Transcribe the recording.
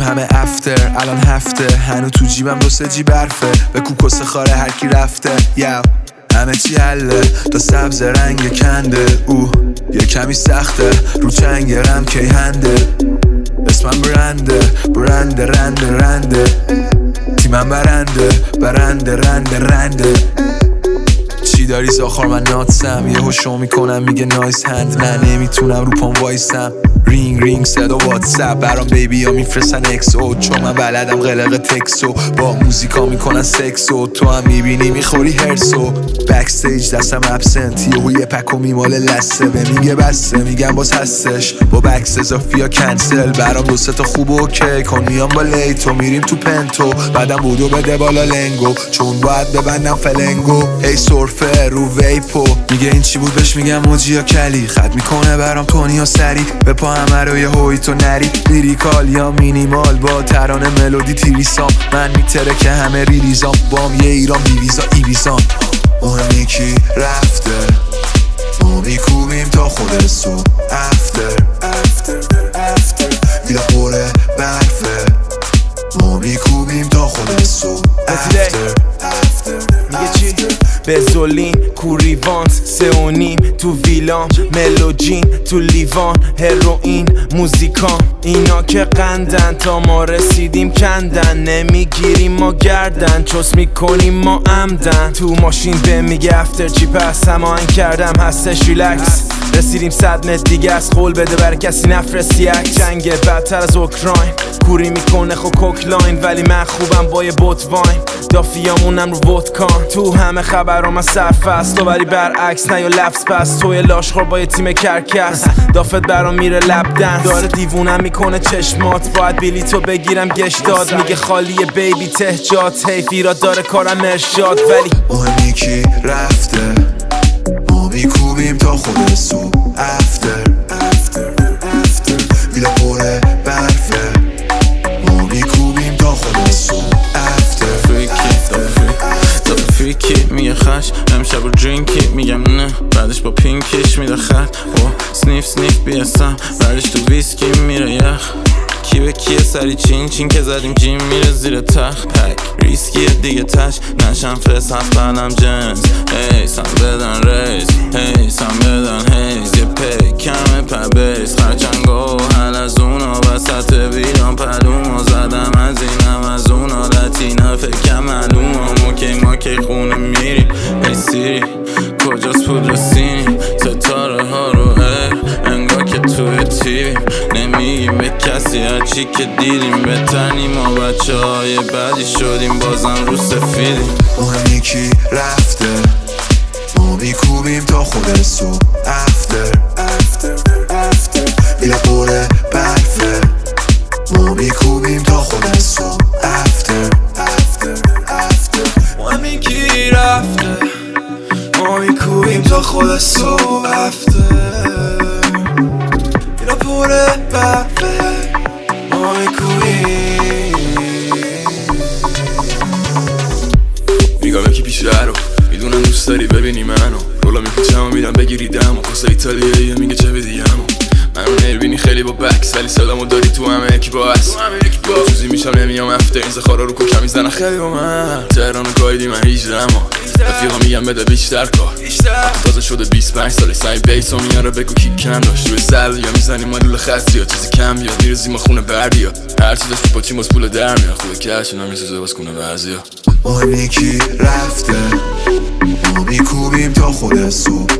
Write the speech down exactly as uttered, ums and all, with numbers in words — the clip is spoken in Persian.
همه افتر الان هفته هنو تو جیبم دو سه جی برفه به کوکس خاره هرکی رفته یو همه چی حله تا سبز رنگ کنده او یه کمی سخته رو چنگرم کی هنده اسمم برنده برنده رنده رنده تیمم برنده برنده رنده رنده چی داری زاخار من ناتسم یه هشو میکنم میگه نایس هند من نمیتونم رو پام وایسم رینگ رینگ صدا واتساپ برام بیبی ها میفرستن اکسو چون من بلدم قلق تکسو با موزیکا میکنن سکسو تو هم میبینی میخوری هرسو بکستیج دستم ابسنت یهو یه پکو میماله لسه به میگه بسته میگم باز هستش با بکس اضافی یا کنسل برام دو سه تا خوب و اوکی کن میام با لیتو میریم تو پنتو بعدم بودو بده بالا لنگو چون باید ببندم فلنگو هی سرفه رو ویپو میگه این چی بود بهش میگم موجی یا کلی خط میکنه برام تونی یا سری به پا همه رو یه هوی تو نری لیریکال یا مینیمال با ترانه ملودی تیریسام من میتره که همه ریلیزام بام یه ایران بیویزا ایویزان مهمی کی رفته ما میکوبیم تا خود صبح افتر افتر افتر ویلا پره برفه ما میکوبیم تا خود صبح افتر میگه چی؟ بزولین کوریوانت سه و نیم تو ویلام ملوجین تو لیوان هروئین موزیکان اینا که قندن تا ما رسیدیم کندن نمیگیریم ما گردن چس میکنیم ما عمدن تو ماشین به میگه افتر چی پس هماهنگ کردم هستش ریلکس رسیدیم صد متر دیگه از قول بده بر کسی نفرستی یک جنگ بدتر از اوکراین کوری میکنه خو کوکلاین ولی من خوبم با یه بوت واین دافیامونم رو ودکان تو همه خبرام از سرفست تو ولی برعکس نه یا لفظ پس توی لاشخور با یه تیم کرکس دافت برام میره لبدن داره دیوونم میکنه چشمات باید بلیتو بگیرم گشتاد میگه خالیه بیبی تهجات حیفی داره کارم ارشاد ولی مهمی کی رفته ما میکوبیم تا خود صبح افتر افتر افتر ویلا پره برفه ما میکوبیم تا خود صبح افتر فریکی تا فریکی میگه خش امشب رو درینکی میگم نه بعدش با پینکش میده خط و سنیف سنیف بیستم بعدش تو ویسکی میره یخ کی به کیه سری چین چین که زدیم جیم میره زیر تخت پک ریسکیه دیگه تش نشم فس هست بعدم جنس هی سم بدن ریز هی سم بدن هیز یه پی کمه پبیز خرچنگو حل از اونا وسط ویران پلومو زدم از اینم از اونا لطینا فکر معلومم اوکی ما که خونه میریم ای سیری کجاست پول رسینی ستاره ها رو ایر انگار که توی تیویم نمیگیم به کسی هرچی که دیدیم بتنیم ما بچه های بعدی شدیم بازم رو سفیدیم مهمی کی رفته ما میکوبیم تا خود صبح افتر افتر افتر ویلا پره برفه ما میکوبیم تا خود صبح افتر افتر افتر مهمی کی رفته ما میکوبیم تا خود صبح افتر ویلا پره برفه ما میکوبیم میگم یکی پیش رو میدونم دوست داری ببینی منو رولا میپیچم و میرم بگیری دم و کاسه ایتالیاییه میگه چه بدیم منو نمیبینی خیلی با بکس ولی صدامو داری تو همه یکی با هست چوزی میشم نمیام افتر این زخارا رو کوکم میزنن خیلی با من تهران و گایدی من هیجده اما رفیقا میگم بده بیشتر کار تازه شده بیست و پنج ساله سعی بیس و میاره بگو کی کم داشت روی سل یا میزنیم مالول خستی یا چیزی کم بیاد میرزی ما خونه بردی ها هر چیزش با چیم از پول در میاد خوبه کش اینا میسازه باز کنه بعضی ها مهمی کی رفته ما میکوبیم تا خود صبح